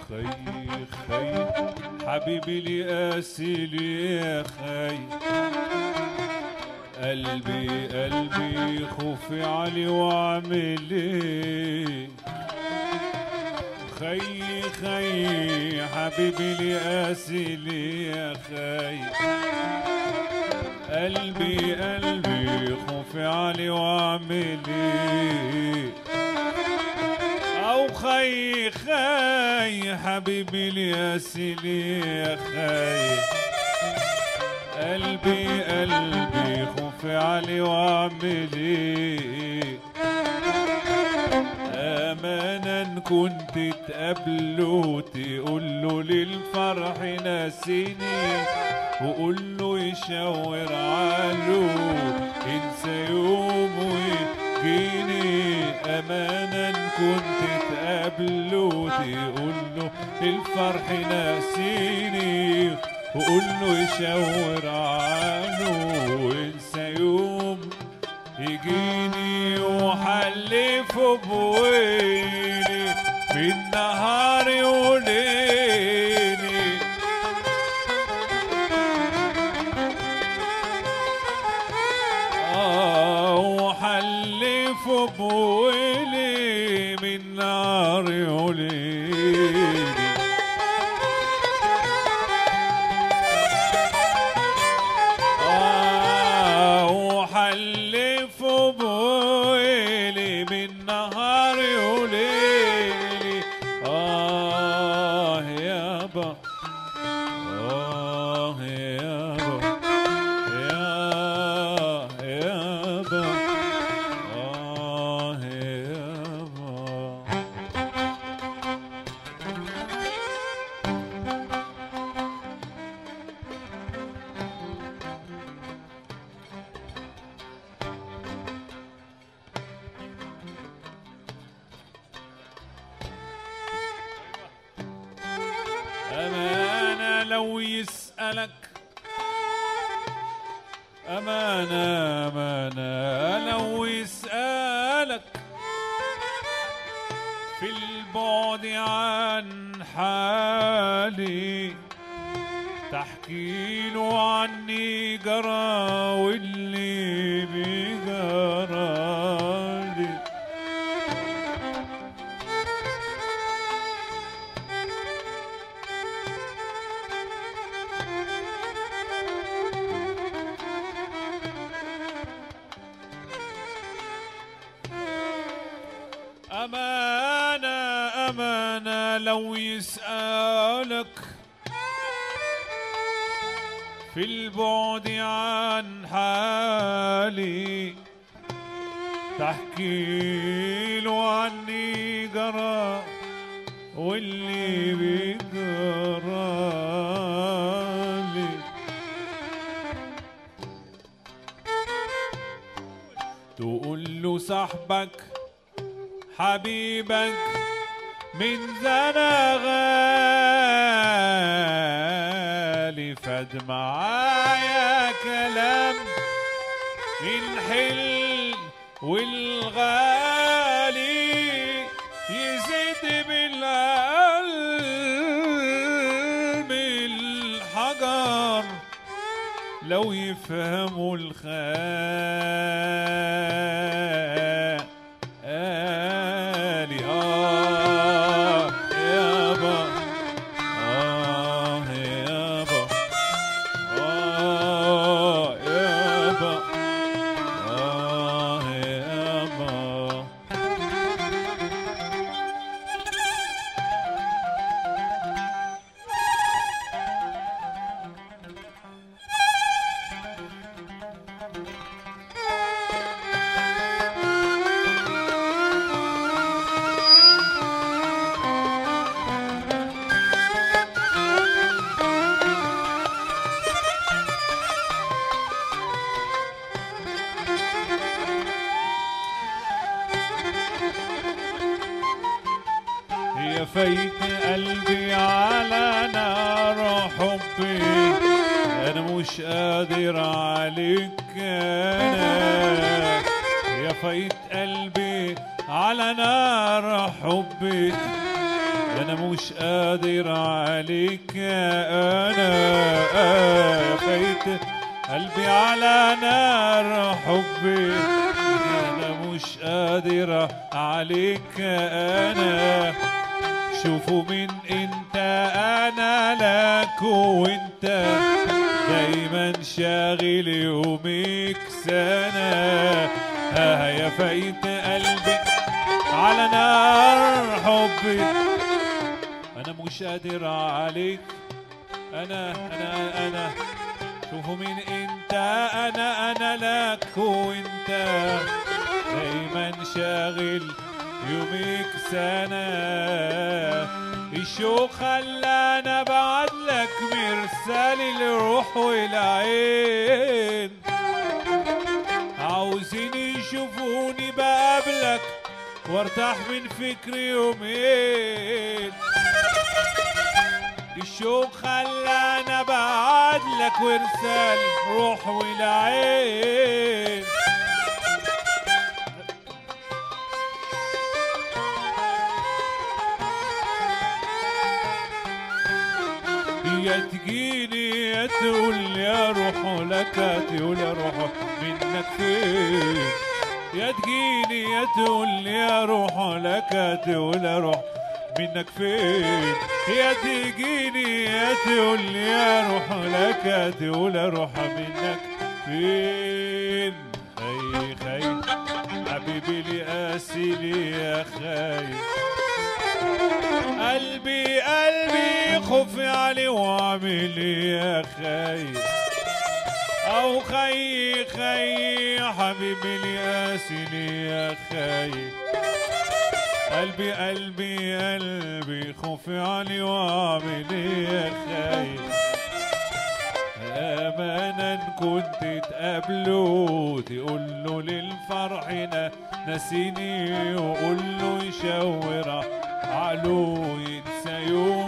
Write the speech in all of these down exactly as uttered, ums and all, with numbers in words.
خي خي حبيبي لي قاسي لي يا خي، قلبي قلبي خوفي علي واعمل ايه. خي خي حبيبي لي قاسي لي يا خي، قلبي قلبي خوفي علي واعمل ايه. او خي خي حبيبي لي قاسي لي يا خي، قلبي قلبي خوفي علي واعمل ايه. امانا كنت تقابله تقوله للفرح ناسيني، وقوله يشاور عاله انسى يوم ويجيني. امانا كنت تقابله تقوله للفرح ناسيني، وقوله يشاور عنه وانسى يوم يجيني. وحلفه بويلي في النهار وليلي، آه وحلفه بويلي من نهار وليلي. حلفوا بويلي من نهار وليلي. آه يابا آه يابا يا يابا آه يابا. أمانة لو يسألك، أمانة أمانة لو يسألك في البعد عن حالي، تحكي له عني جرى واللي بجرالي. أمانة أمانة لو يسألك في البعد عن حالي، تحكي له عني جرى واللي بيجرالي. تقول له صاحبك حبيبك من زنا غالي، فاد معايا كلام من حل والغالي، يزيد بالقلب الحجر لو يفهموا الخال. آلي آه يابا آه يابا آه يابا آه يابا. يا فايت قلبي على نار حبي، انا مش قادر عليك انا. يا فايت قلبي على نار حبي، انا مش قادر عليك انا خيت قلبي على نار حبي انا مش قادر عليك انا شوفوا من انت انا لك وانت دايما شاغل يومك سنة ها يا فايت قلبي على نار حبي انا مش قادر عليك انا انا انا شوفوا مين انت انا انا لك وانت دايما شاغل يومك سنة الشوق خلانا ابعت لك مرسال الروح والعين عاوزين يشوفوني بقابلك وارتاح من فكري يومين الشوق خلانا ابعت لك ورسال روح والعين يا تجيني يا تقول يا روح لك تقول يا روح منك فين يا تجيني يا تقول يا روح لك تقول يا روح منك فين يا تجيني يا تقول يا روح لك تقول يا روح منك فين خي خي حبيبي لي قاسي لي يا خايف قلبي قلبي خوفي عليه واعمل يا خايف او خي خي حبيبي لي قاسي لي يا خايف قلبي قلبي قلبي خوفي عليه واعمل يا خايف امانا كنت تقابله تقول له للفرح نسيني وقول له يشاور عقله ينسى يوم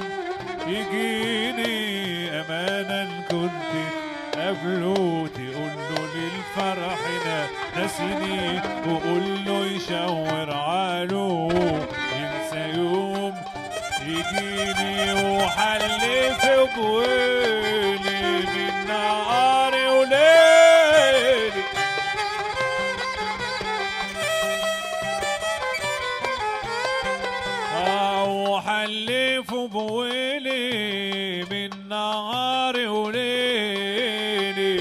يجيني امانا كنت قبله تقول له للفرح نسيني وقول له يشاور عقله ينسى يوم يجيني وحلف بويلي من نهاري وليلي وحلف بويلي من نهاري وليلي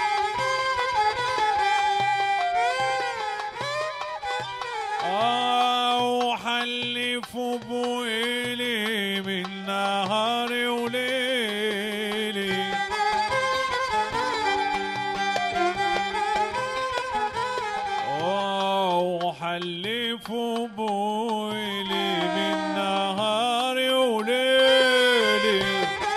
وحلف بويلي من نهاري وليلي وحلف بويلي من نهاري وليلي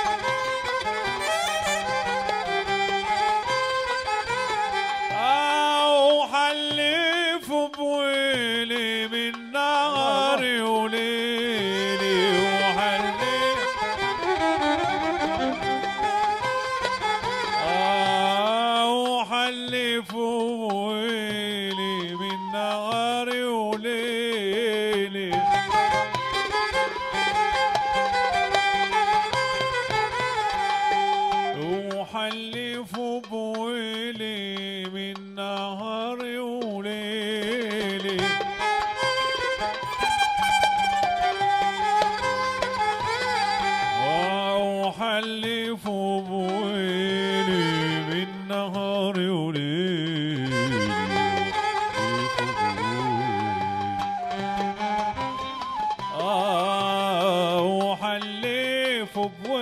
وحلف بويلي من نهاري وليلي وحلف وحلف بويلي من نهاري وليلي وحلف بويلي من نهاري وليلي وحلف بويلي من نهاري وليلي وحلف بويلي